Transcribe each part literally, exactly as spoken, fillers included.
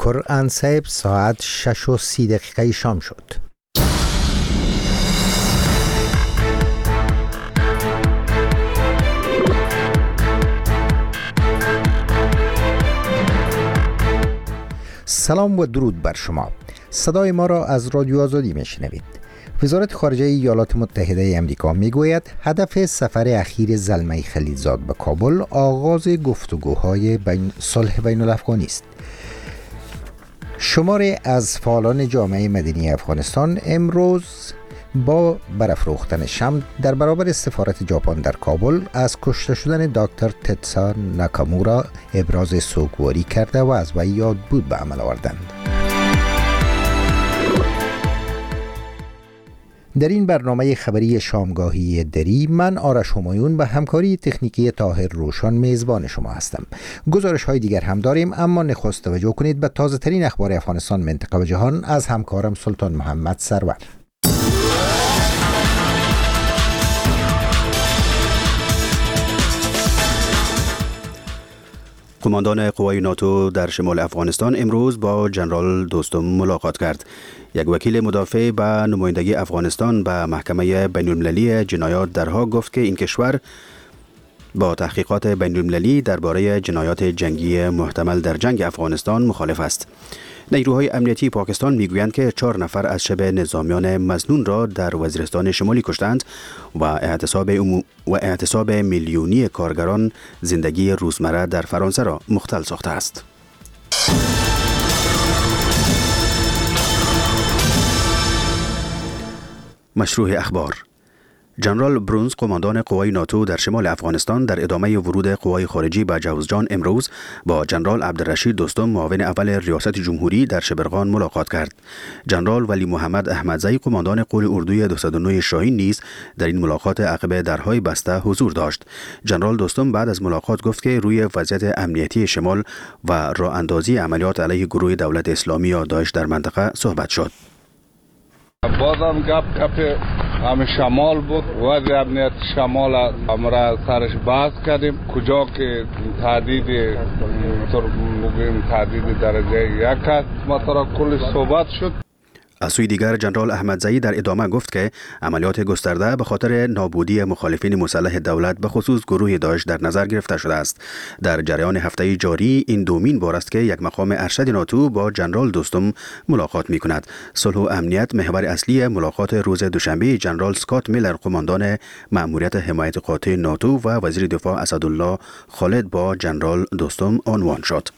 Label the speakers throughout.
Speaker 1: قرآن صاحب ساعت شش و سی دقیقه شام شد. سلام و درود بر شما. صدای ما را از رادیو آزادی میشنوید. وزارت خارجه ایالات متحده امریکا میگوید هدف سفر اخیر زلمه خلیلزاد به کابل آغاز گفتگوهای بین صلح بین الافغانی است. شماری از فعالان جامعه مدنی افغانستان امروز با برافروختن شمع در برابر سفارت ژاپن در کابل از کشته شدن دکتر تتسا ناکامورا ابراز سوگواری کرده و از وی یاد بود به عمل آوردند. در این برنامه خبری شامگاهی دری من آرش همایون به همکاری تکنیکی طاهر روشن میزبان شما هستم. گزارش های دیگر هم داریم، اما نخست توجه کنید به تازه ترین اخبار افغانستان، منطقه و جهان از همکارم سلطان محمد سرور.
Speaker 2: قماندان قوای ناتو در شمال افغانستان امروز با جنرال دوستم ملاقات کرد. یک وکیل مدافع به نمایندگی افغانستان به محکمه بین المللی جنایات در هاگ گفت که این کشور با تحقیقات بین المللی درباره جنایات جنگی محتمل در جنگ افغانستان مخالف است. نیروهای امنیتی پاکستان میگویند که چهار نفر از شبه نظامیان مظنون را در وزیرستان شمالی کشتند و اعتصاب و اعتصاب میلیونی کارگران زندگی روزمره در فرانسه را مختل ساخته است. مشروع اخبار. جنرال برونز، قماندان قوای ناتو در شمال افغانستان، در ادامه ورود قوای خارجی به جوزجان امروز با جنرال عبدالرشید دوستم، معاون اول ریاست جمهوری در شبرغان ملاقات کرد. جنرال ولی محمد احمدزی، قماندان قول اردوی دویست و نه شاهین نیز در این ملاقات عقب درهای بسته حضور داشت. جنرال دوستم بعد از ملاقات گفت که روی وضعیت امنیتی شمال و راه اندازی عملیات علیه گروه دولت اسلامی یا داعش در منطقه صحبت شد.
Speaker 3: بازم گپ گپ همه شمال بود. وضع امنیت شمال امرا سرش بحث کردیم. کجا که تهدید تهدید درجه یک است مثلا کل صحبت شد.
Speaker 2: از سوی دیگر جنرال احمدزی در ادامه گفت که عملیات گسترده به خاطر نابودی مخالفین مسلح دولت به خصوص گروه داعش در نظر گرفته شده است. در جریان هفته جاری این دومین بار است که یک مقام ارشد ناتو با جنرال دوستم ملاقات می کند. صلح و امنیت محور اصلی ملاقات روز دوشنبه جنرال اسکات میلر، قماندان مأموریت حمایت قاطع ناتو و وزیر دفاع اسدالله خالد با جنرال دوستم عنوان شد.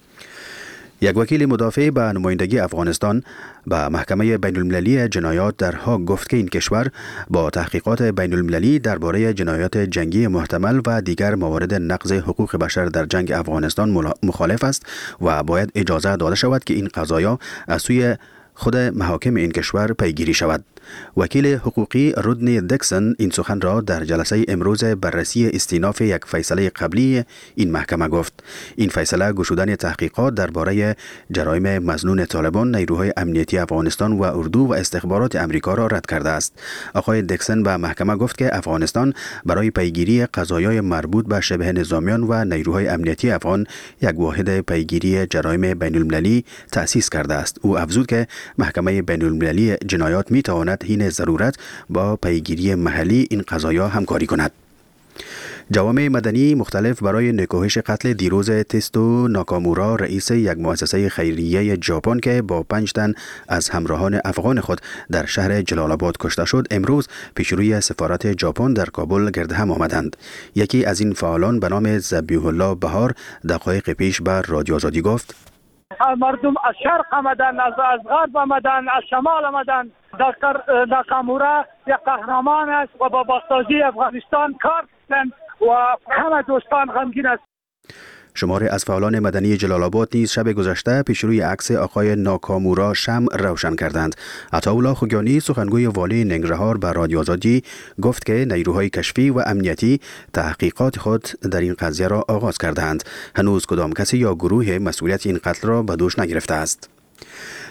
Speaker 2: یک وکیل مدافع به نمایندگی افغانستان به محکمه بین المللی جنایات در هاگ گفت که این کشور با تحقیقات بین المللی درباره جنایات جنگی محتمل و دیگر موارد نقض حقوق بشر در جنگ افغانستان مخالف است و باید اجازه داده شود که این قضایا از سوی خود محاکم این کشور پیگیری شود. وکیل حقوقی رودنی دکسن این سخن را در جلسه امروز بررسی استیناف یک فیصله قبلی این محکمه گفت. این فیصله گشودن تحقیقات درباره جرایم مظنون طالبان، نیروهای امنیتی افغانستان و اردو و استخبارات امریکا را رد کرده است. آقای دکسن به محکمه گفت که افغانستان برای پیگیری قضایای مربوط به شبه نظامیان و نیروهای امنیتی افغان یک واحد پیگیری جرایم بین المللی تأسیس کرده است. او افزود که محکمه بین المللی جنایات می تواند حین ضرورت با پیگیری محلی این قضایا همکاری کند. جوامع مدنی مختلف برای نکوهش قتل دیروز تسو ناکامورا، رئیس یک مؤسسه خیریه ژاپن که با پنج تن از همراهان افغان خود در شهر جلال آباد کشته شد، امروز پیشروی سفارت ژاپن در کابل گرد هم آمدند. یکی از این فعالان به نام ذبیح الله بهار دقایق پیش بر رادیو آزادی گفت:
Speaker 4: مردم از شرق آمدن، از از غرب آمدن، از شمال آمدن. دکتر ناکامورا یک قهرمان است و با بازسازی افغانستان کار کردند و همه دوستان غمگین است.
Speaker 2: شماری از فعالان مدنی جلال آباد نیز شب گذشته پیش روی عکس آقای ناکامورا شمع روشن کردند. عطاالله خوگیانی، سخنگوی والی ننگرهار، به رادیو آزادی گفت که نیروهای کشفی و امنیتی تحقیقات خود در این قضیه را آغاز کردند. هنوز کدام کسی یا گروه مسئولیت این قتل را به دوش نگرفته است.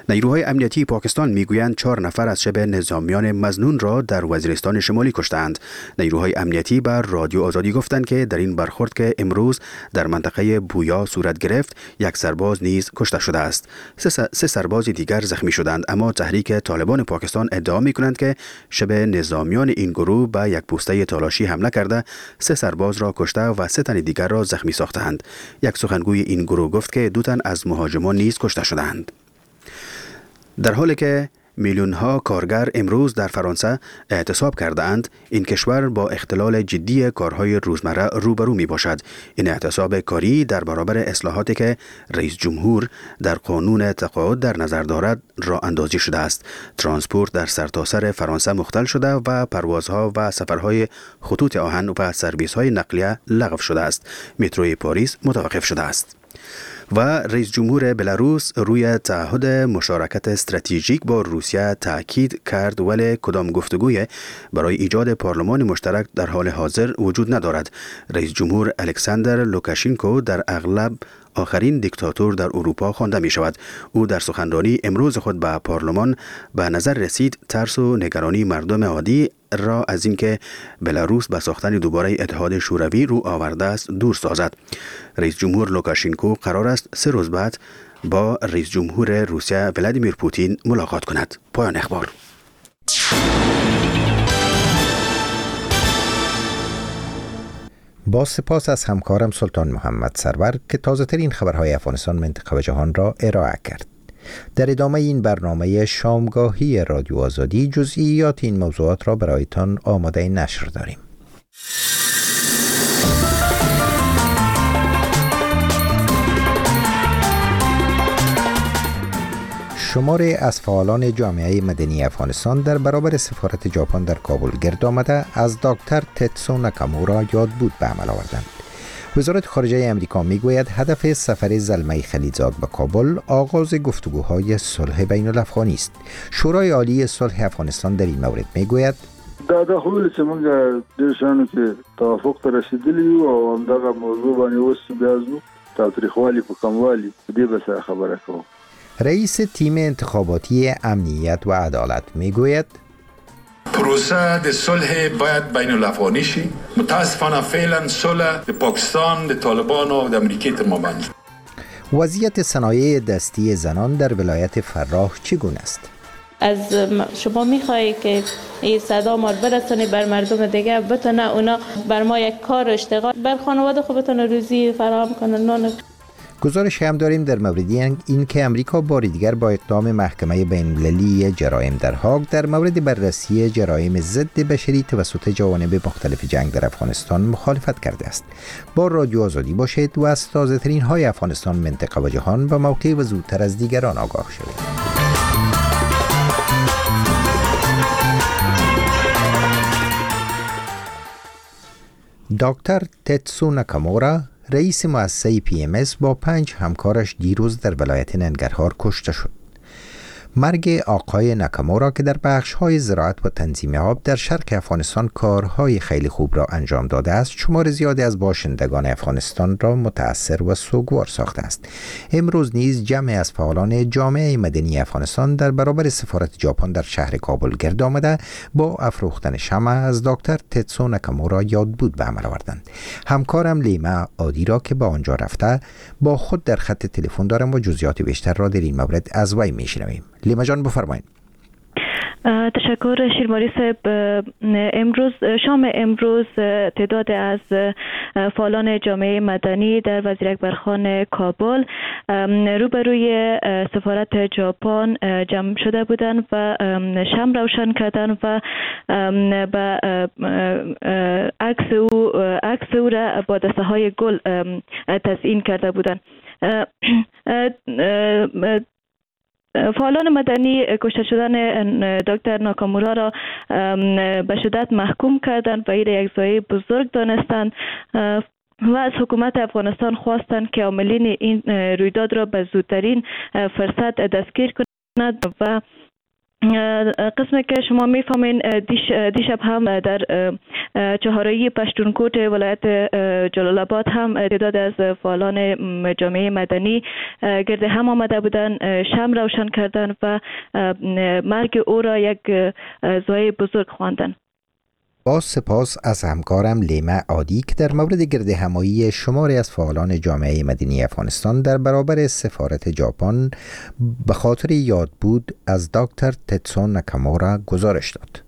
Speaker 2: نیروهای امنیتی پاکستان میگویند چهار نفر از شبه نظامیان مظنون را در وزیرستان شمالی کشتند. نیروهای امنیتی بر رادیو آزادی گفتند که در این برخورد که امروز در منطقه بویا صورت گرفت، یک سرباز نیز کشته شده است. سه, سه سرباز دیگر زخمی شدند، اما تحریک طالبان پاکستان ادعا میکنند که شبه نظامیان این گروه به یک پوسته تالاشی حمله کرده سه سرباز را کشته و سه تن دیگر را زخمی ساختند. یک سخنگوی این گروه گفت که دو تن از مهاجمان نیز کشته شدند. در حالی که میلیون ها کارگر امروز در فرانسه اعتصاب کرده اند، این کشور با اختلال جدی کارهای روزمره روبرو می باشد. این اعتصاب کاری در برابر اصلاحاتی که رئیس جمهور در قانون تقاعد در نظر دارد راه اندازی شده است. ترانسپورت در سرتاسر فرانسه مختل شده و پروازها و سفرهای خطوط آهن و سرویس های نقلیه لغو شده است. متروی پاریس متوقف شده است. و رئیس جمهور بلاروس روی تعهد مشارکت استراتژیک با روسیه تاکید کرد، ولی کدام گفتگوی برای ایجاد پارلمان مشترک در حال حاضر وجود ندارد. رئیس جمهور الکساندر لوکاشنکو در اغلب آخرین دیکتاتور در اروپا خوانده می شود. او در سخنرانی امروز خود به پارلمان به نظر رسید ترس و نگرانی مردم عادی را از اینکه بلاروس به ساختن دوباره اتحاد شوروی رو آورده است دور سازد. رئیس جمهور لوکاشنکو قرار است سه روز بعد با رئیس جمهور روسیه ولادیمیر پوتین ملاقات کند. پایان اخبار.
Speaker 1: با سپاس از همکارم سلطان محمد سرور که تازه ترین خبرهای افغانستان، منطقه و جهان را ارائه کرد. در ادامه این برنامه شامگاهی رادیو آزادی جزئیات این موضوعات را برایتان آماده نشر داریم. شماری از فعالان جامعه مدنی افغانستان در برابر سفارت ژاپن در کابل گرد آمده از دکتر تتسو ناکامورا یاد بود به عمل آوردند. وزارت خارجه امریکا میگوید هدف سفر زلمه خلیلزاد به کابل آغاز گفتگوهای صلح بین الافغانی است. شورای عالی صلح افغانستان در این مورد میگوید
Speaker 5: دا د خپل چې موږ د شانو کې توافق ته رسیدلی او همدغه موضوع باندې اوس بیا زو تاریخوالي په کموالي دې به خبره کوو.
Speaker 1: رئیس تیم انتخاباتی امنیت و عدالت میگوید
Speaker 6: پروسه د صلح باید بین الافغانی شي. متاسفانه فعلا صلح د پاکستان د طالبان و د امریکا تر مابین.
Speaker 1: وضعیت صنایع دستی زنان در ولایت فراه چگونه است؟
Speaker 7: از شما میخوایی که این صدا ما برسونی بر مردم دیگه، بتونه اونا بر ما یک کار اشتغال بر خانواده خود بتونه روزی فراهم کنن. نون
Speaker 1: گزارش هم داریم در مورد این که امریکا بار دیگر با اقدام محکمه بین‌المللی جرایم در هاگ در مورد بررسی جرایم ضد بشری توسط جوانب مختلف جنگ در افغانستان مخالفت کرده است. با رادیو آزادی باشید و از تازه ترین های افغانستان، منطقه و جهان به موقع و زودتر از دیگران آگاه شوید. دکتر تتسو ناکامورا، رئیس مؤسسه پی ام اس، با پنج همکارش دیروز در ولایت ننگرهار کشته شد. مرگ آقای ناکامورا که در بخش‌های زراعت و تنظیم آب در شرق افغانستان کارهای خیلی خوب را انجام داده است، شمار زیادی از باشندگان افغانستان را متأثر و سوگوار ساخته است. امروز نیز جمعی از فعالان جامعه مدنی افغانستان در برابر سفارت ژاپن در شهر کابل گرد آمده با افروختن شمع از دکتر تتسو ناکامورا یاد بود به عمل آوردند. همکارم لیما عادی را که با آنجا رفته با خود در خط تلفن دارم و جزئیات بیشتر را در این مورد از وی میشنویم. لیما جان بفرمایید.
Speaker 7: تشکر شیرماری صاحب. امروز شام امروز تعداد از فعالان جامعه مدنی در وزیر اکبرخان کابل روبروی سفارت ژاپن جمع شده بودند و شمع روشن کردند و به عکس او عکس او را با دسته های گل تزیین کرده بودند. فعالان مدنی کشته شدن دکتر ناکامورا را به شدت محکوم کردند و این یک ضایعه بزرگ دانستند و از حکومت افغانستان خواستند که عاملین این رویداد را به زودترین فرصت دستگیر کند و قسمی که شما میفهمین دیش دیشب هم در چهارراه پشتونکوت ولایت جلال آباد هم تعداد از فعالان جامعه مدنی گرد هم آمده بودن، شمع روشن کردن و مرگ او را یک زای بزرگ خواندن.
Speaker 1: با سپاس از همکارم لیما عادی که در مورد گرد همایی شماری از فعالان جامعه مدنی افغانستان در برابر سفارت ژاپن به خاطر یاد بود از دکتر تتسو ناکامورا گزارش داد.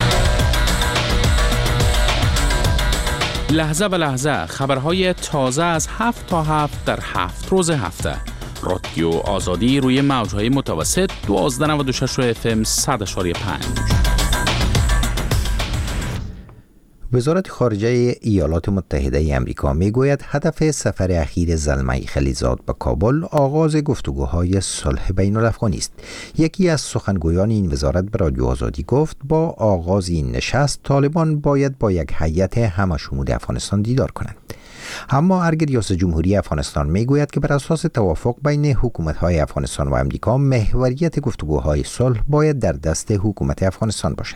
Speaker 8: لحظه به لحظه خبرهای تازه از هفت تا هفت در هفت روز هفته. رادیو آزادی روی موجهای متوسط دوازده نود و شش اف ام صد و پنج.
Speaker 1: وزارت خارجه ایالات متحده ای آمریکا میگوید هدف سفر اخیر زلمه خلیلزاد به کابل آغاز گفتگوهای صلح بین الافغانی است. یکی از سخنگویان این وزارت به رادیو آزادی گفت با آغاز این نشست طالبان باید با یک هیئت همشمول افغانستان دیدار کنند. اما ارگ ریاست جمهوری افغانستان میگوید که بر اساس توافق بین حکومت‌های افغانستان و آمریکا محوریت گفتگوهای صلح باید در دست حکومت افغانستان باشد.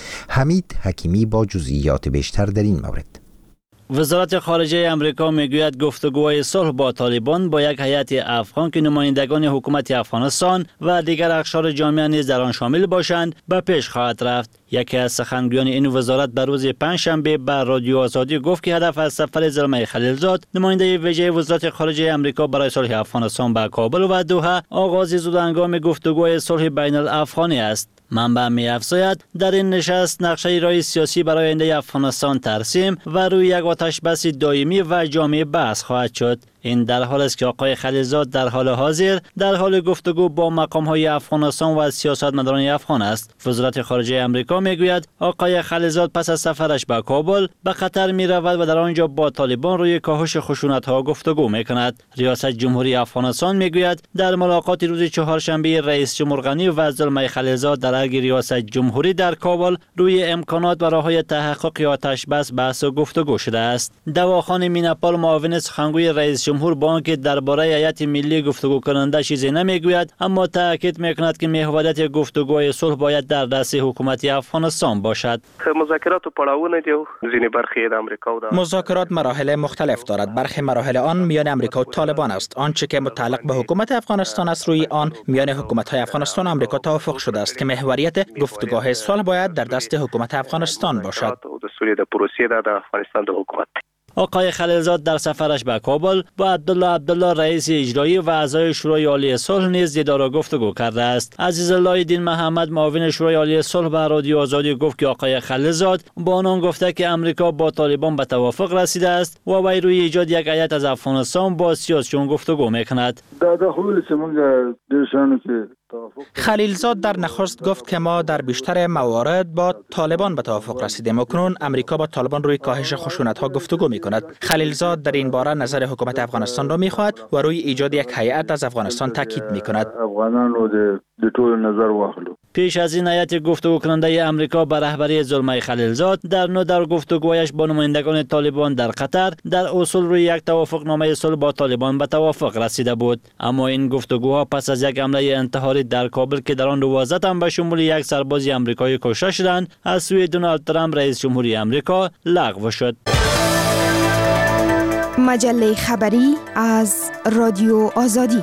Speaker 1: حمید حکیمی با جزئیات بیشتر در این مورد.
Speaker 9: وزارت خارجه امریکا میگوید گفتگوهای صلح با طالبان با یک هیئت افغان که نمایندگان حکومت افغانستان و دیگر اقشار جامعه نیز در آن شامل باشند به پیش خواهد رفت. یکی از سخنگویان این وزارت بر روز پنجشنبه بر رادیو آزادی گفت که هدف از سفر زلمه خلیلزاد نماینده ویژه وزارت خارجه امریکا برای صلح افغانستان به کابل و دوحه آغاز زودهنگام گفتگوهای صلح بین الافغانی است. منبع می افزاید در این نشست نقشه راه سیاسی برای آینده افغانستان ترسیم و روی یک آتش بس دائمی و جامع بحث خواهد شد. این در حال است که آقای خلیلزاد در حال حاضر در حال گفتگو با مقام‌های افغانستان و سیاستمداران افغان است. وزارت خارجه آمریکا میگوید آقای خلیلزاد پس از سفرش به کابل به قطر می‌رود و در آنجا با طالبان روی کاهش خشونت‌ها گفتگو می‌کند. ریاست جمهوری افغانستان میگوید در ملاقات روز چهارشنبه رئیس جمهور غنی و زلمه خلیلزاد در ارگ ریاست جمهوری در کابل روی امکانات و راه‌های تحقق آتش بس بحث و گفتگو شده است. دواخان میناپال معاون سخنگوی رئیس جمهور با آنکه درباره هیئت ملی گفتگو کننده چیزی نمیگوید اما تاکید میکند که محوریت گفتگوهای صلح باید در دست حکومت افغانستان باشد.
Speaker 10: مذاکرات پړاوونه دي ځینې برخې د امریکا او د
Speaker 11: مذاکرات مراحل مختلف دارد. برخی مراحل آن میان امریکا و طالبان است. آنچه که متعلق به حکومت افغانستان است روی آن میان حکومت‌های افغانستان و امریکا توافق شده است که محوریت گفتگوهای صلح باید در دست حکومت افغانستان باشد.
Speaker 10: د سولې د پروسې د افغانستان د حکومت.
Speaker 9: آقای خلیلزاد در سفرش به کابل با عبدالله عبدالله رئیس اجرایی و اعضای شورای عالی صلح نیز دیدار و گفتگو کرده است. عزیزالله دین محمد معاون شورای عالی صلح به رادیو آزادی گفت که آقای خلیلزاد با آنان گفته که امریکا با طالبان به توافق رسیده است و وی روی ایجاد یک هیئت از افغانستان با سیاسیون گفتگو میکند.
Speaker 11: خلیلزاد در نخست گفت که ما در بیشتر موارد با طالبان به توافق رسیدیم و کنون امریکا با طالبان روی کاهش خشونت‌ها گفتگو می‌کند. خلیلزاد در این باره نظر حکومت افغانستان را می‌خواهد و روی ایجاد یک هیئت از افغانستان تاکید می‌کند.
Speaker 5: افغانانو د ټول نظر واخلو.
Speaker 9: پیش از این هیئت گفتگو کننده امریکا به رهبری زلمه خلیلزاد در نو در گفتگویش با نمایندگان طالبان در قطر در اصول روی یک توافقنامه صلح با طالبان به توافق رسیده بود، اما این گفتگوها پس از یک حمله انتحاری در کابل که در آن دوازده تن به شمول یک سرباز آمریکایی کشته شدند از سوی دونالد ترامپ رئیس جمهوری آمریکا لغو شد.
Speaker 12: مجله خبری از رادیو آزادی.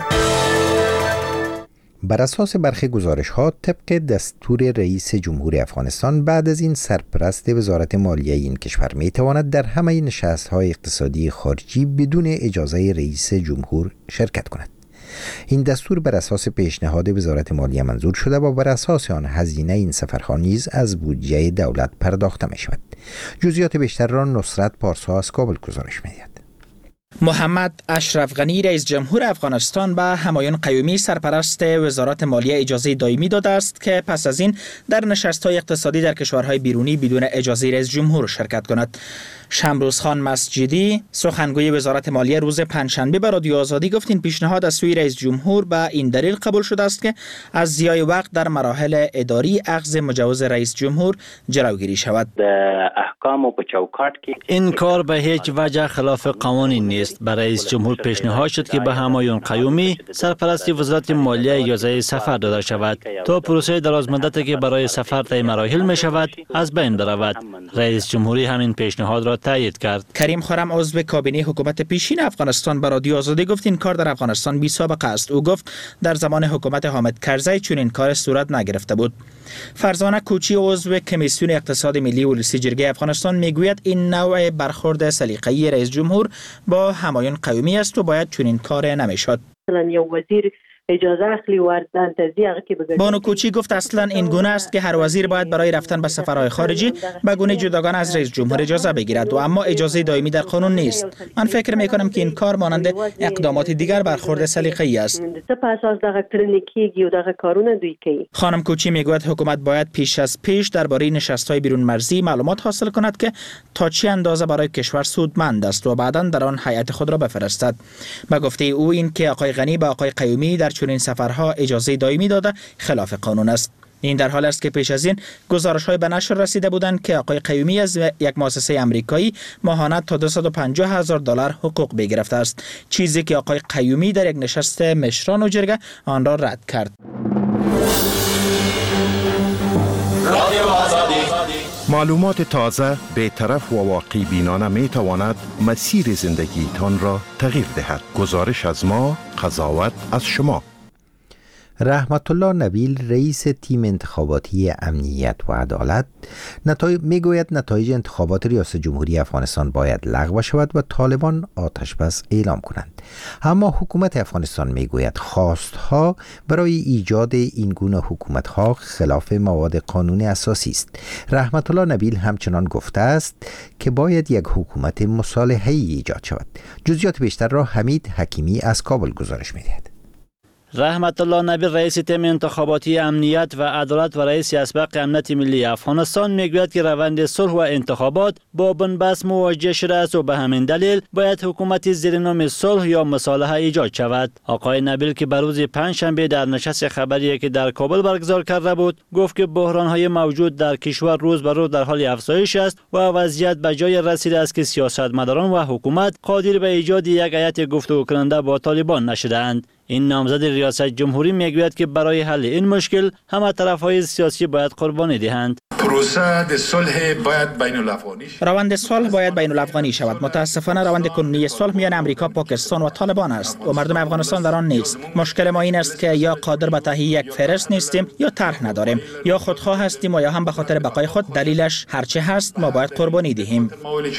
Speaker 1: بر اساس برخی گزارش‌ها طبق دستور رئیس جمهور افغانستان بعد از این سرپرست وزارت مالیه این کشور می‌تواند در همه نشست‌های اقتصادی خارجی بدون اجازه رئیس جمهور شرکت کند. این دستور بر اساس پیشنهاد وزارت مالیه منظور شده و بر اساس آن هزینه این سفرها نیز از بودجه دولت پرداخته می‌شود. جزئیات بیشتر را نصرت پارسا از کابل گزارش می‌دهد.
Speaker 11: محمد اشرف غنی رئیس جمهور افغانستان به همایون قیومی سرپرست وزارت مالیه اجازه دائمی داده است که پس از این در نشست‌های اقتصادی در کشورهای بیرونی بدون اجازه رئیس جمهور شرکت کند. شمروز خان مسجدی سخنگوی وزارت مالیه روز پنجشنبه به رادیو آزادی گفت این پیشنهاد از سوی رئیس جمهور به این دلیل قبول شده است که از ضیاع وقت در مراحل اداری اخذ مجوز رئیس جمهور جلوگیری شود.
Speaker 9: این کار به هیچ وجه خلاف قوانین نیست. نیست. برای رئیس جمهور پیشنهاد شد که به همایون قیومی سرپرست وزارت مالیه اجازه سفر داده شود تا پروسه درازمدتی که برای سفر طی مراحل می شود از بین برود. رئیس جمهوری همین پیشنهاد را تایید کرد.
Speaker 11: کریم خرم عضو کابینه حکومت پیشین افغانستان به رادیو آزادی گفت این کار در افغانستان بی سابقه است. او گفت در زمان حکومت حامد کرزی چون این کار صورت نگرفته بود. فرزانه کوچی عضو کمیسیون اقتصاد ملی ولسی جرگه افغانستان میگوید این نوع برخورد سلیقه‌ای رئیس جمهور با همایون قیومی است و باید چنین کار نمیشد.
Speaker 13: مثلا یو وزیر اجازه اخلی وردن تزیق که بگذارد.
Speaker 11: بانو کوچی گفت اصلا این گونه است که هر وزیر باید برای رفتن به سفرهای خارجی به گونه جداگانه از رئیس جمهور اجازه بگیرد و اما اجازه دائمی در قانون نیست. من فکر می کنم که این کار مانند اقدامات دیگر برخورد سلیقه‌ای است. خانم کوچی میگوید حکومت باید پیش از پیش درباره نشست‌های بیرون مرزی معلومات حاصل کند که تا چه اندازه برای کشور سودمند است و بعداً در آن هیئت خود را بفرستد. به گفته او این که آقای غنی به آقای قیومی در چنین سفرها اجازه دائمی داده خلاف قانون است. این در حال است که پیش از این گزارش‌های به نشر رسیده بودند که آقای قیومی از یک مؤسسه آمریکایی ماهانه تا دویست و پنجاه هزار دلار حقوق بگرفته است، چیزی که آقای قیومی در یک نشست مشران و جرگه آن را رد کرد.
Speaker 14: معلومات تازه، بی‌طرف و واقع بینانه می تواند مسیر زندگیتان را تغییر دهد. گزارش از ما، قضاوت از شما.
Speaker 1: رحمت الله نبیل رئیس تیم انتخاباتی امنیت و عدالت نتای... میگوید نتایج انتخابات ریاست جمهوری افغانستان باید لغو شود و طالبان آتش بس اعلام کنند. اما حکومت افغانستان میگوید خواستها برای ایجاد این گونه حکومتها خلاف مواد قانون اساسی است. رحمت الله نبیل همچنان گفته است که باید یک حکومت مصالحه‌ای ایجاد شود. جزئیات بیشتر را حمید حکیمی از کابل گزارش می‌دهد.
Speaker 9: رحمت الله نبیل رئیس تیم انتخاباتی امنیت و عدالت و رئیس اسبق امنیت ملی افغانستان میگوید که روند صلح و انتخابات با بنبست مواجه شده است و به همین دلیل باید حکومتی زیر نام صلح یا مصالحه ایجاد شود. آقای نبیل که بر روز پنجشنبه در نشست خبری که در کابل برگزار کرده بود گفت که بحران‌های موجود در کشور روز به روز در حال افزایش است و وضعیت به جای رسیده است که سیاستمداران و حکومت قادر به ایجاد یک هیئت گفتگو کننده با طالبان نشده‌اند. این نامزد ریاست جمهوری میگوید که برای حل این مشکل همه طرف‌های سیاسی باید قربانی دهند.
Speaker 6: پروسه صلح باید بین الافغانی شود.
Speaker 11: روند صلح باید بین الافغانی شود. متاسفانه روند کنونی صلح میان امریکا، پاکستان و طالبان است و مردم افغانستان در آن نیست. مشکل ما این است که یا قادر به تهیه یک فهرست نیستیم یا طرح نداریم، یا خودخواه هستیم و یا هم به خاطر بقای خود. دلیلش هرچه هست ما باید قربانی دهیم.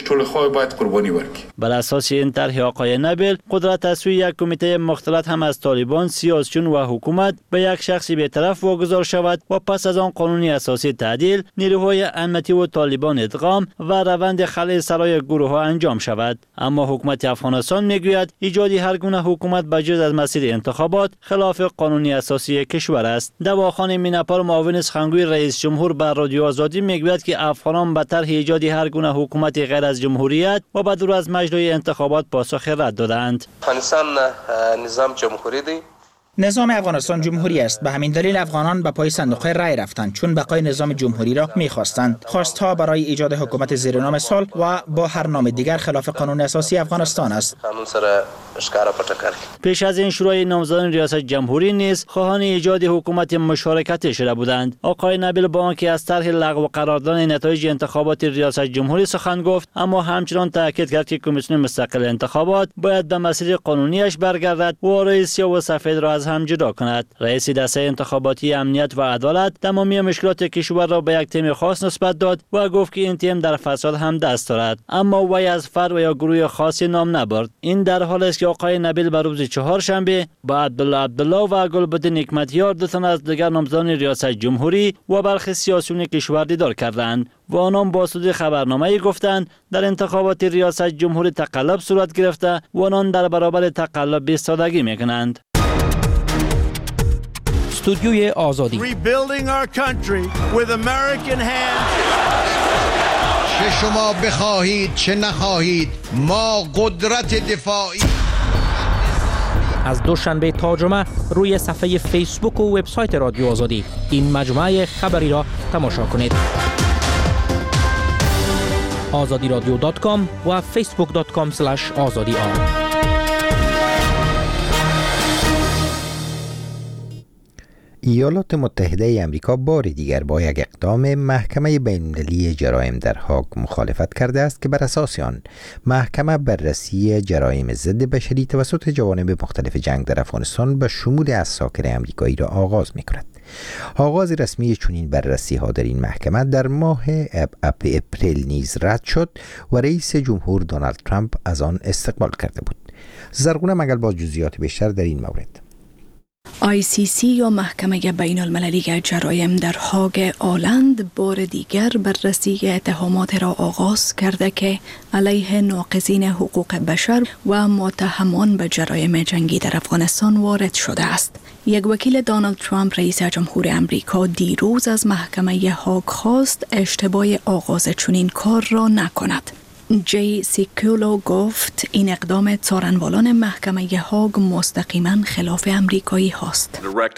Speaker 11: بر اساس این طرح آقای نبیل قدرت از سوی یک کمیته مختلط هم از طالبان، سیاسیون و حکومت به یک شخص بی‌طرف واگذار شود و پس از آن قانون اساسی تعدیل، نیروهای امنیتی و طالبان ادغام و روند خلع سرای گروه ها انجام شود. اما حکومت افغانستان میگوید ایجاد هر گونه حکومت بجز از مسیر انتخابات خلاف قانون اساسی کشور است. دواخان میناپور معاون سخنگوی رئیس جمهور بر رادیو آزادی میگوید که افغانان به طرح ایجاد هر گونه حکومت غیر از جمهوریت و به دور از مجلس انتخابات پاسخ رد دادند.
Speaker 10: افغانستان نظام جمهوری دی.
Speaker 11: نظام افغانستان جمهوری است. به همین دلیل افغانان به پای صندوق رای رفتند چون بقای نظام جمهوری را می‌خواستند. خواستها برای ایجاد حکومت زیر نام صلح و با هر نام دیگر خلاف قانون اساسی افغانستان است.
Speaker 10: قانون سره اشکارا پټکل.
Speaker 9: پیش از این شورای نامزدان ریاست جمهوری نیز خواهان ایجاد حکومت مشارکتی شده بودند. آقای نبیل با آنکه از طرح لغو قرار دادن نتایج انتخابات ریاست جمهوری سخن گفت، اما همچنان تاکید کرد که کمیسیون مستقل انتخابات باید به مسیر قانونیش برگردد و رئیس سیاه و سفید را هم جدا کند. رئیس دسته انتخاباتی امنیت و عدالت تمامی مشکلات کشور را به یک تیم خاص نسبت داد و گفت که این تیم در فساد هم دست دارد، اما وی از فرد و یا گروه خاصی نام نبرد. این در حالی است که آقای نبیل بر روز چهارشنبه با عبدالله عبدالله و گلبدین نعمتیار دو تن از دیگر نامزدان ریاست جمهوری و برخی سیاسیون کشور دیدار کردند و آنان با صدور خبرنامه‌ای گفتند در انتخابات ریاست جمهوری تقلب صورت گرفته و آنان در برابر تقلب ایستادگی میکنند.
Speaker 15: استودیوی آزادی.
Speaker 16: چه شما بخواهید چه نخواهید ما قدرت دفاعی.
Speaker 15: از دوشنبه تا جمعه روی صفحه فیسبوک و وبسایت رادیو آزادی این مجموعه خبری را تماشا کنید. آزادی رادیو دات کام و فیسبوک دات کام اسلش آزادی آر.
Speaker 1: ایالات متحده امریکا بار دیگر با یک اقدام محکمه بین‌المللی جرایم در هاگ مخالفت کرده است که بر اساس آن محکمه بررسی جرایم ضد بشری توسط جوانب مختلف جنگ در افغانستان به شمول عساکر امریکایی را آغاز می کند. آغاز رسمی چنین بررسی ها در این محکمه در ماه اپریل نیز رد شد و رئیس جمهور دونالد ترامپ از آن استقبال کرده بود. زرغونه مگل با جزئیات بیشتر در این مورد.
Speaker 17: آی سی سی یا محکمه بین المللی جرایم در هاگ آلند بار دیگر بررسی اتهامات را آغاز کرده که علیه ناقضین حقوق بشر و متهمان به جرایم جنگی در افغانستان وارد شده است. یک وکیل دونالد ترامپ رئیس جمهور امریکا دیروز از محکمه هاگ خواست اشتباه آغاز چنین کار را نکند. جی سیکولو گفت این اقدام څارنوالان محکمه هاگ مستقیما خلاف امریکایی هاست.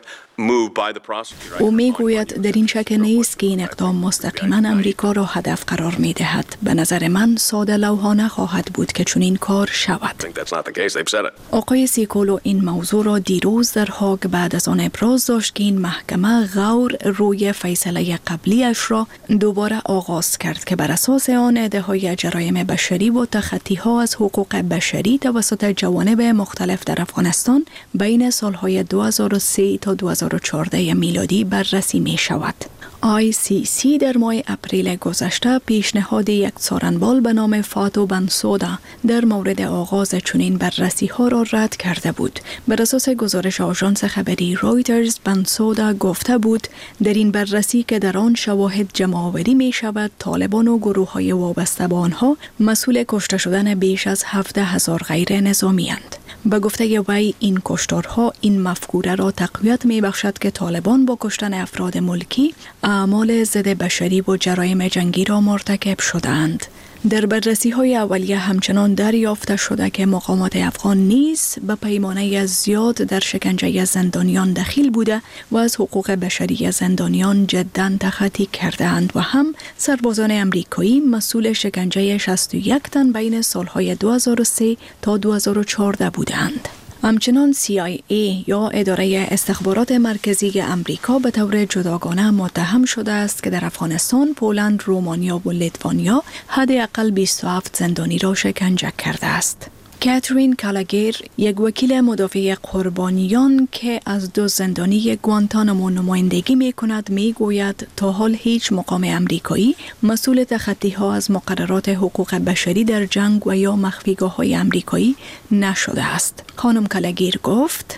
Speaker 17: او می گوید در این شک نیست که این اقدام مستقیما امریکا را هدف قرار می دهد. به نظر من ساده لوحانه خواهد بود که چنین کار شود. آقای سیکولو این موضوع را دیروز در هاگ بعد از آن ابراز داشت که این محکمه غور روی فیصله قبلیش را دوباره آغاز کرد که بر اساس آن ادعای جرایم بشری و تخطی ها از حقوق بشری توسط جوانب مختلف در افغانستان بین سالهای دو هزار و سه تا دو هزار و چهارده میلادی بررسی می شود. آی سی سی در ماه اپریل گذشته پیشنهاد یک څارنوال به نام فاتو بنسودا در مورد آغاز چنین بررسی ها را رد کرده بود. بر اساس گزارش آژانس خبری رویترز، بنسودا گفته بود در این بررسی که در آن شواهد جمع آوری می شود، طالبان و گروه های وابسته به آنها مسئول کشته شدن بیش از هفده هزار غیر نظامی اند. به گفته وی این کشتارها این مفکوره را تقویت می بخشد که طالبان با کشتن افراد ملکی اعمال ضد بشری و جرایم جنگی را مرتکب شدند. در بررسی های اولیه همچنان دریافته شده که مقامات افغان نیز به پیمانه زیاد در شکنجه زندانیان دخیل بوده و از حقوق بشری زندانیان جداً تخطی کردند و هم سربازان امریکایی مسئول شکنجه شصت و یک تن بین سالهای دو هزار و سه تا دو هزار و چهارده بودند. همچنان سی آی ای یا اداره استخبارات مرکزی امریکا به طور جداگانه متهم شده است که در افغانستان، پولند، رومانیا و لیتوانیا حداقل بیست و هفت زندانی را شکنجه کرده است. کاترین کالاگیر، یک وکیل مدافع قربانیان که از دو زندانی گوانتانامو نمایندگی می کند، می گوید تا حال هیچ مقام امریکایی مسئول تخطی ها از مقررات حقوق بشری در جنگ و یا مخفیگاه های امریکایی نشده است. خانم کالاگیر گفت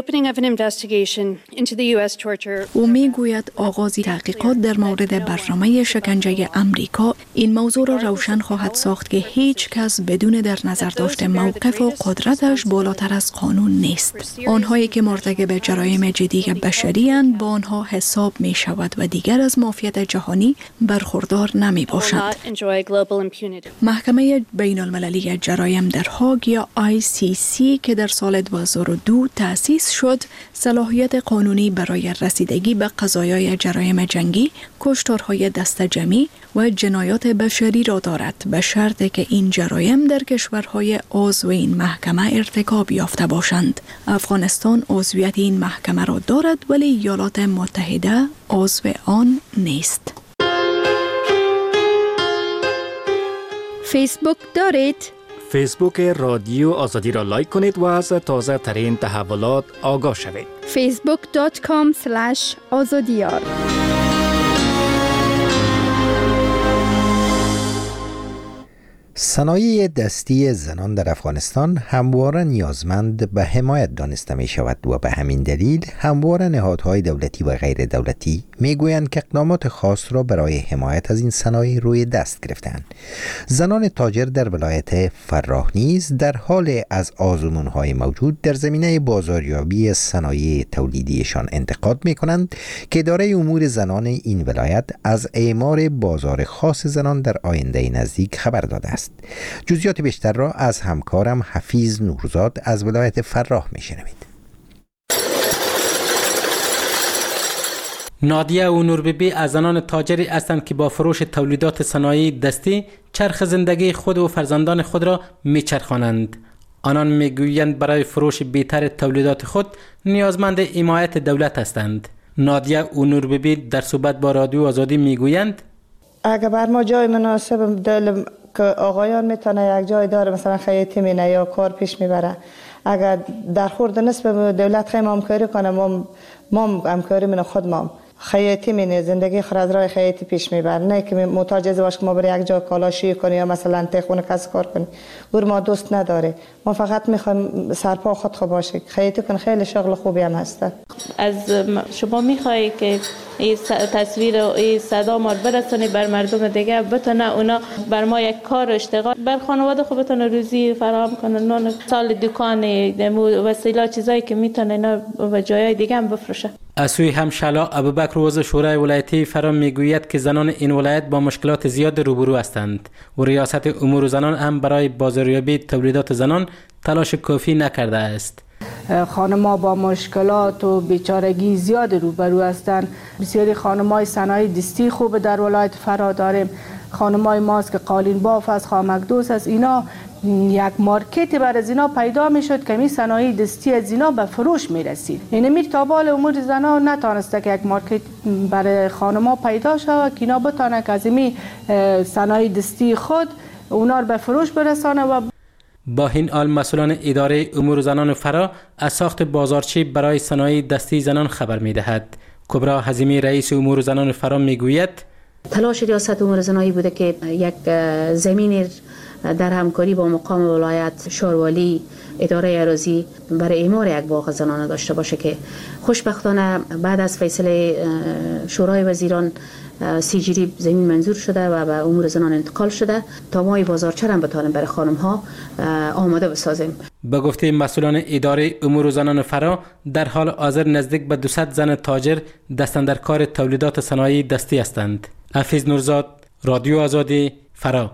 Speaker 17: او می گوید آغازی تحقیقات در مورد برنامه شکنجه امریکا این موضوع را روشن خواهد ساخت که هیچ کس بدون در نظر داشته موقف و قدرتش بالاتر از قانون نیست. آنهایی که مرتکب جرایم جدی بشری اند با آنها حساب می شود و دیگر از معافیت جهانی برخوردار نمی باشند. محکمه بین المللی جرایم در هاگ یا آی سی سی که در سال دو هزار و دو تأسیس شد، صلاحیت قانونی برای رسیدگی به قضایای جرایم جنگی، کشتارهای دست جمعی و جنایات بشری را دارد، به شرطی که این جرایم در کشورهای عضو این محکمه ارتکاب یافته باشند. افغانستان عضویت این محکمه را دارد ولی ایالات متحده عضو آن نیست.
Speaker 18: فیسبوک دارید؟
Speaker 19: فیسبوک رادیو آزادی را لایک کنید و از تازه ترین تحولات آگاه شوید.
Speaker 18: فیسبوک دات کام اسلش آزادیار.
Speaker 1: صنایع دستی زنان در افغانستان همواره نیازمند به حمایت دانسته می شود و به همین دلیل همواره نهادهای دولتی و غیر دولتی می گویند که اقدامات خاص را برای حمایت از این صنایع روی دست گرفتند. زنان تاجر در ولایت فراه نیز در حال از آزمون‌های موجود در زمینه بازاریابی صنایع تولیدیشان انتقاد می کنند که اداره امور زنان این ولایت از اعمار بازار خاص زنان در آینده نزدیک خبر داده است. جزئیات بیشتر را از همکارم حفیظ نورزاد از ولایت فراه میشنوید.
Speaker 20: نادیه و نوربیبی از زنان تاجری هستند که با فروش تولیدات صنایع دستی چرخ زندگی خود و فرزندان خود را میچرخانند. آنان میگویند برای فروش بهتر تولیدات خود نیازمند حمایت دولت هستند. نادیه و نوربیبی در صحبت با رادیو آزادی میگویند
Speaker 21: اگر بر ما جای مناسب دل که آقایان میتونه یک جای داره مثلا خیاطی مینه یا کار پیش میبره، اگر در خورد نسبت دولت خیلی همکاری کنه، ما ما همکاری من خود ما خیاطی مینه زندگی خود از راه خیاطی پیش میبره، نه که محتاج از باش که ما بر یک جا کالاشی کنی یا مثلا تخونه کس کار کنی. ور ما دوست نداره، ما فقط میخوایم سرپا خود خوب باشه. خیاطی کن خیلی شغل خوبی هم هست.
Speaker 22: از شما میخوایی که این تصویر و این صدا ما برسونی بر مردم دیگه، بتونه اونا بر ما یک کار اشتغال بر خانواده خود بتونه روزی فراهم کنه، نون سال دکان وسیله چیزایی که میتونه اینا و جای دیگه هم بفروشه.
Speaker 20: از سوی همشلا ابوبکر عضو شورای ولایتی فرا میگوید که زنان این ولایت با مشکلات زیاد روبرو هستند و ریاست امور زنان هم برای بازاریابی تولیدات زنان تلاش کافی نکرده است.
Speaker 23: خانم‌ها با مشکلات و بیچارگی زیاد روبرو هستند. بسیاری خانم‌های صنایع دستی خوب در ولایت فرا داریم. خانم‌های ماست که قالین باف است، خامک دوست است، اینا یک مارکت برای زینا پیدا میشد که می صنایع دستی از زینا به فروش می رسید. یعنی میر تابال امور زنا نتانسته که یک مارکت برای خانم‌ها پیدا شود که اینا بتانه که از می صنایع دستی خود اونا رو به فروش برسانه. و
Speaker 20: با این حال مسئولان اداره امور زنان فرا از ساخت بازارچه برای صنایع دستی زنان خبر می دهد. کبرا حزیمی رئیس امور زنان فرا می گوید
Speaker 24: تلاش ریاست امور زنایی بوده که یک زمین در همکاری با مقام ولایت، شاروالی، اداره اراضی برای اعمار یک باغ زنانه داشته باشه که خوشبختانه بعد از فیصله شورای وزیران سیجری زمین منظور شده و به امور زنان انتقال شده تا ما بازارچه هم بتانیم برای خانم ها آماده بسازیم.
Speaker 20: به گفته مسئولان اداره امور زنان فرا در حال حاضر نزدیک به دویست زن تاجر دستاندر کار تولیدات صنایع دستی هستند. حفیظ نورزاد، رادیو آزادی، فرا.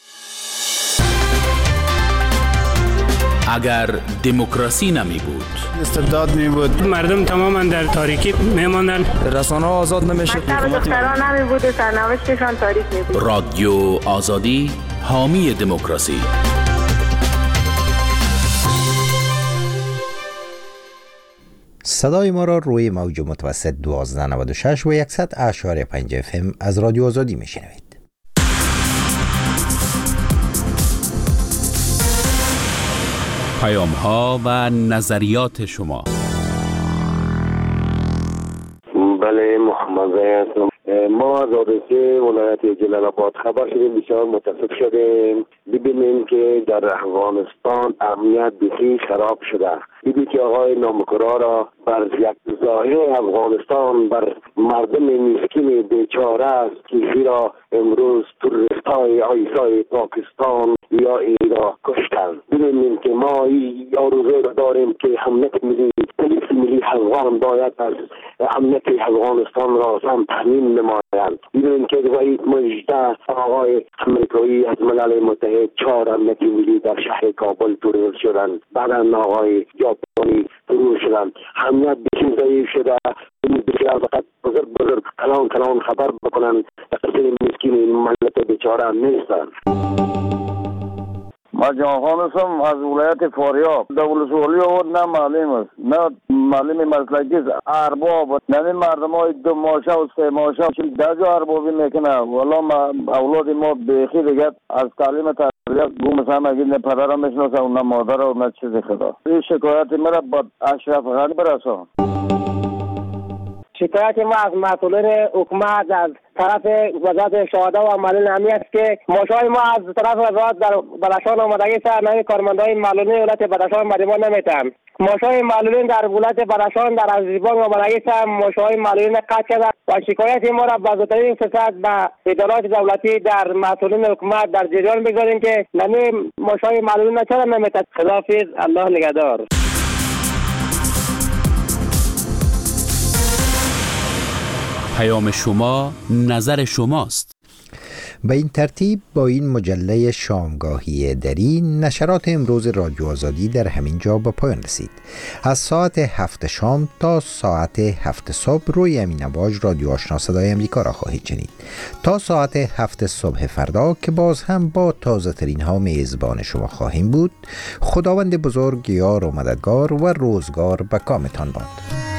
Speaker 8: اگر دموکراسی نمی بود،
Speaker 25: استبداد می بود، مردم تماما در تاریکی می ماندن، رسانه آزاد نمی شد،
Speaker 26: دختران نمی بود، سرنوشتشان تاریک می بود.
Speaker 8: رادیو آزادی، حامی دموکراسی.
Speaker 1: صدای ما را روی موج متوسط دوازده نود و شش و صد اشاری پنج اف ام از رادیو آزادی می شنوید.
Speaker 8: پیام ها و نظریات شما.
Speaker 27: بله، محمد زاید هستم. ما از رادیو ولایت جلال آباد خبر شدیم، بسیار متاسف شدیم ببینیم که در افغانستان امنیت بسیار خراب شده. دیدی که آقای نامکرا را بر یک ظاهر افغانستان بر مردم مسکین بیچاره است که زیرا امروز تروریستای آیسای پاکستان یا ایران کشتن. ببینیم که ما این آرزو را داریم که امنیت ملی پلیس ملی افغان باید از امنیت افغانستان را هم تامین نمایند. ببینیم که وحید مجده آقای امریکایی از ملل متحد چهار امنیت ملی در شهر کابل ترور شدند، بعدا آقای ژاپنی ترور شدند. امنیت بسیار ضعیف شده. بسیار وقت بزرگ بزرگ کلان کلان خبر بکنند قصه مسکین ملت بیچاره نیستند.
Speaker 28: ما جهان هستم از ولایت فاریاب. دولسوالی آورد نه معلم است، نه معلم مسلکی است، ارباب نه مردم های دو ماشه و سه ماشه ده جا اربابی میکنه. والا اولاد ما بیخی دیگه از تعلیم تربیت گم مثلا اگه نه پدرم میشناسه و نه مادر و نه چیزی خدا. این شکایت مرا با اشرف غنی برسان.
Speaker 29: شکایت ما از مسئولین حکومت از طرف وزارت شهدا و معلول امی است که ماشای ما از طرف وزارت در بدخشان آمدگی سر نوی کارمندای معلولین ولایت بدخشان مدیمان نمیتن. ماشای معلولین در ولایت بدخشان در عزیزبان آمدگی سر ماشای معلولین قطع شده و شکایت ما را با زودترین فرصت به ادارات دولتی در مسئولین حکومت در جریان بگذاریم که نمی ماشای معلولین چرا نمیتن. خداحافظ، الله نگهدار.
Speaker 8: پیام شما، نظر شماست.
Speaker 1: به این ترتیب با این مجله شامگاهی دری نشرات امروز رادیو آزادی در همین جا به پایان رسید. از ساعت هفت شام تا ساعت هفت صبح روی امین امواج رادیو آشنا صدای امریکا را خواهید شنید تا ساعت هفت صبح فردا که باز هم با تازه ترین ها میزبان شما خواهیم بود. خداوند بزرگ یار و مددگار و روزگار به کامتان باد.